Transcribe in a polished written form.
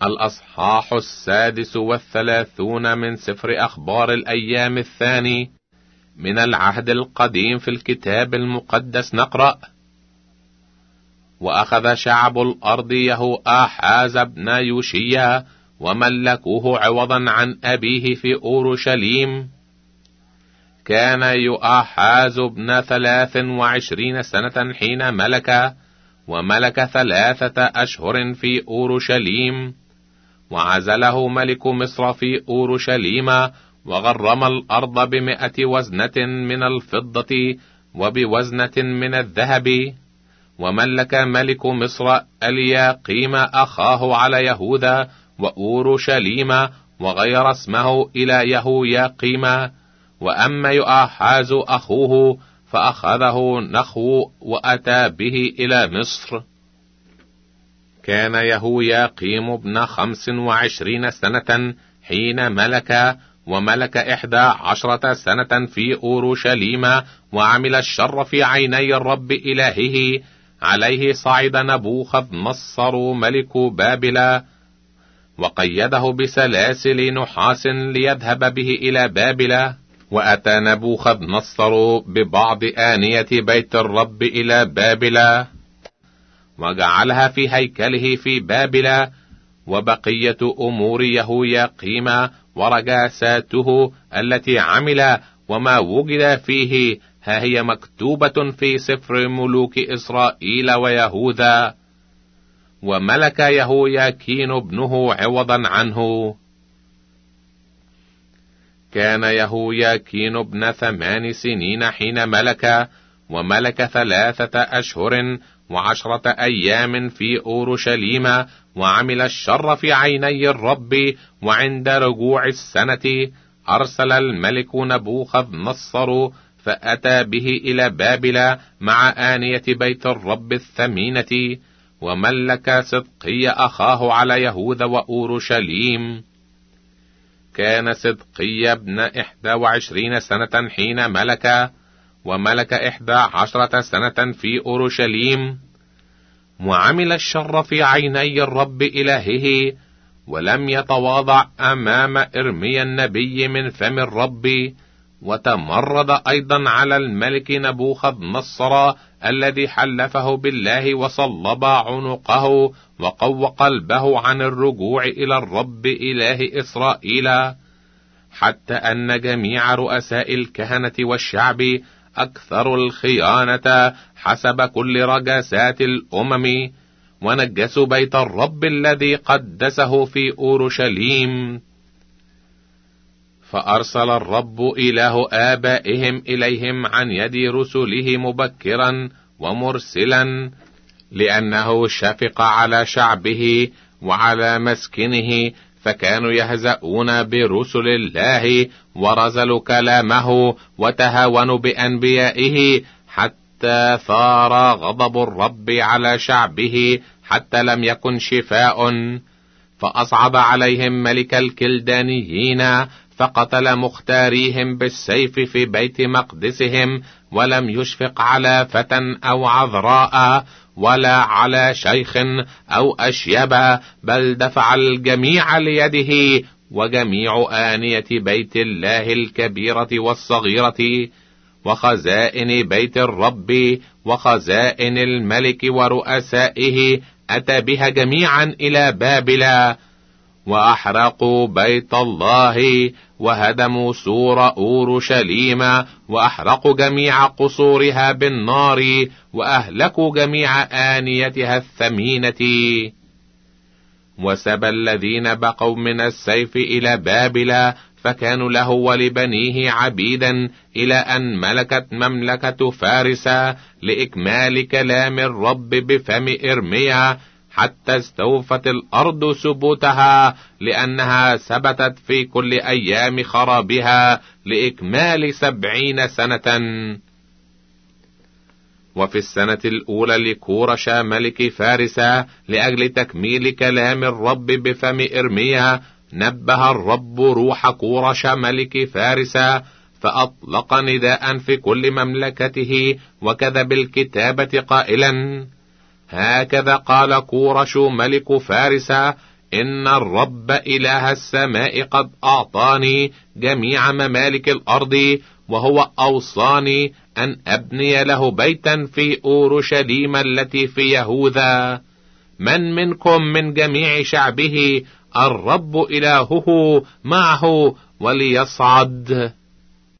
الأصحاح 36 من سفر أخبار الأيام الثاني من العهد القديم في الكتاب المقدس. نقرأ: وأخذ شعب الأرض يهوآحاز ابن يوشيا وملكوه عوضا عن أبيه في أورشليم. كان يؤاحاز ابن 23 سنة حين ملك، وملك 3 أشهر في أورشليم. وعزله ملك مصر في أورشليم، وغرم الأرض ب100 وزنة من الفضة وبوزنة من الذهب. وملك ملك مصر الياقيم أخاه على يهوذا وأورشليم، وغير اسمه إلى يهوياقيم. وأما يؤاحاز أخوه فأخذه نخو وأتى به إلى مصر. كان يهوياقيم ابن 25 سنة حين ملك، وملك 11 سنة في أورشليم، وعمل الشر في عيني الرب إلهه. عليه صعد نبوخذ نصر ملك بابل، وقيده بسلاسل نحاس ليذهب به إلى بابل. وأتى نبوخذ نصر ببعض آنية بيت الرب إلى بابل، وجعلها في هيكله في بابل. وبقية أمور يهوياقيم ورجاساته التي عمل وما وجد فيه، ها هي مكتوبة في سفر ملوك إسرائيل ويهوذا. وملك يهوياكين ابنه عوضا عنه. كان يهوياكين ابن 8 سنين حين ملك، وملك 3 أشهر و10 أيام في أورشليم، وعمل الشر في عيني الرب. وعند رجوع السنة أرسل الملك نبوخذ نصر فأتى به إلى بابل مع آنية بيت الرب الثمينة. وملك صدقي أخاه على يهوذا وأورشليم. كان صدقي ابن 21 سنة حين ملك، وملك 11 سنة في أورشليم. وعمل الشر في عيني الرب إلهه، ولم يتواضع أمام إرميا النبي من فم الرب. وتمرد أيضا على الملك نبوخذ نصر الذي حلفه بالله، وصلب عنقه، وقوى قلبه عن الرجوع إلى الرب إله إسرائيل. حتى أن جميع رؤساء الكهنة والشعب أكثر الخيانة حسب كل رجاسات الأمم، ونجسوا بيت الرب الذي قدسه في أورشليم. فأرسل الرب إله آبائهم إليهم عن يد رسله مبكرا ومرسلا، لأنه شفق على شعبه وعلى مسكنه، فكانوا يهزؤون برسل الله، ورزلوا كلامه، وتهاونوا بأنبيائه، حتى ثار غضب الرب على شعبه، حتى لم يكن شفاء. فأصعد عليهم ملك الكلدانيين، فقتل مختاريهم بالسيف في بيت مقدسهم، ولم يشفق على فتى أو عذراء، ولا على شيخ أو أشيب، بل دفع الجميع ليده. وجميع آنية بيت الله الكبيرة والصغيرة، وخزائن بيت الرب، وخزائن الملك ورؤسائه، أتى بها جميعا إلى بابل. وأحرقوا بيت الله، وهدموا سور أورشليم، وأحرقوا جميع قصورها بالنار، وأهلكوا جميع آنيتها الثمينة. وسبى الذين بقوا من السيف إلى بابل، فكانوا له ولبنيه عبيدا، إلى أن ملكت مملكة فارس، لإكمال كلام الرب بفم إرميا، حتى استوفت الأرض ثبوتها، لأنها ثبتت في كل أيام خرابها لإكمال 70 سنة. وفي السنة الأولى لكورش ملك فارس، لأجل تكميل كلام الرب بفم إرميا، نبه الرب روح كورش ملك فارس، فأطلق نداء في كل مملكته، وكذا بالكتابة قائلا: هكذا قال كورش ملك فارس: إن الرب إله السماء قد أعطاني جميع ممالك الأرض، وهو أوصاني أن أبني له بيتا في أورشليم التي في يهوذا. من منكم من جميع شعبه الرب إلهه معه وليصعد.